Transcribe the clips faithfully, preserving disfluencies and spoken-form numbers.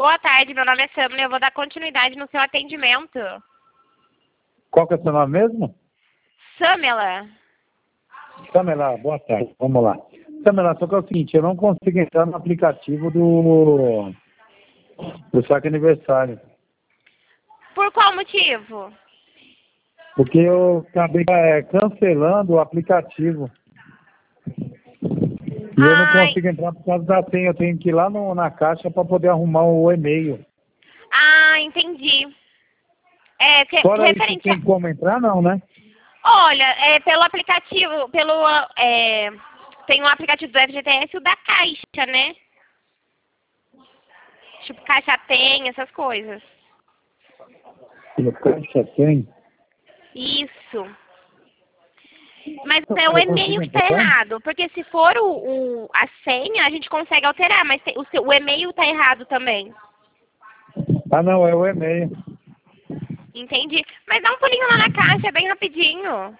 Boa tarde, meu nome é Samila e eu vou dar continuidade no seu atendimento. Qual que é o seu nome mesmo? Samila. Samela, boa tarde, vamos lá. Samela, só que é o seguinte, eu não consigo entrar no aplicativo do, do saque aniversário, Por qual motivo? porque eu acabei é, cancelando o aplicativo. E eu não Ai, consigo entrar por causa da senha, eu tenho que ir lá no, na caixa para poder arrumar o e-mail. ah, entendi. É, que, Fora isso, referente a... tem como entrar não, né? Olha, é, pelo aplicativo, pelo... É, tem um aplicativo do F G T S e o da Caixa, né? Tipo, Caixa Tem, essas coisas. No caixa tem. Isso. Mas é o Eu e-mail consigo que tá entrar? errado, porque se for o, o- a senha, a gente consegue alterar, mas tem- o, seu, o e-mail tá errado também. Ah, não, é o e-mail. Entendi. Mas dá um pulinho lá na caixa, é bem rapidinho.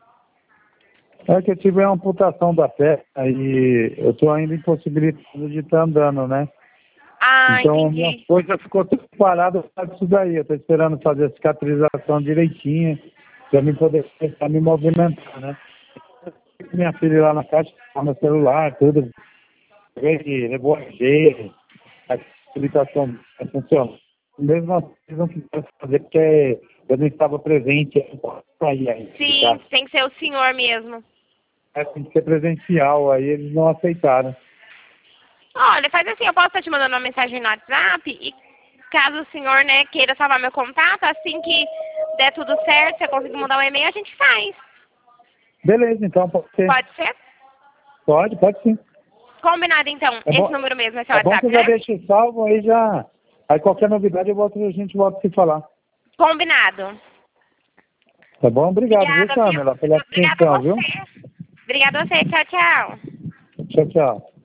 É que eu tive uma amputação da perna e eu estou ainda impossibilitado de estar andando, né? Ah, Então, a minha entendi. coisa ficou tudo parada por causa disso daí. Eu estou esperando fazer a cicatrização direitinha para me poder começar a me movimentar, né? Minha filha ir lá na caixa, tá no celular, tudo. Ele levou a G, a habilitação funciona. Mesmo assim, eles não quiseram fazer porque eu não estava presente, eu não posso sair ainda, Sim, tá? tem que ser o senhor mesmo. É, tem que ser presencial, aí eles não aceitaram. Olha, faz assim, eu posso estar te mandando uma mensagem no WhatsApp e caso o senhor, né, queira salvar meu contato, assim que der tudo certo, você conseguir mandar um e-mail, a gente faz. Beleza, então pode ser. Pode ser? Pode, pode sim. Combinado, então. É Esse bom, número mesmo é seu é bom que WhatsApp, eu já né? deixo salvo, aí já. Aí qualquer novidade eu volto, a gente volta a se falar. Combinado. Tá bom? Obrigado, viu, Obrigada, viu? Samela, pela Obrigada a atenção, viu? você. Obrigada a você. Tchau, tchau. Tchau, tchau.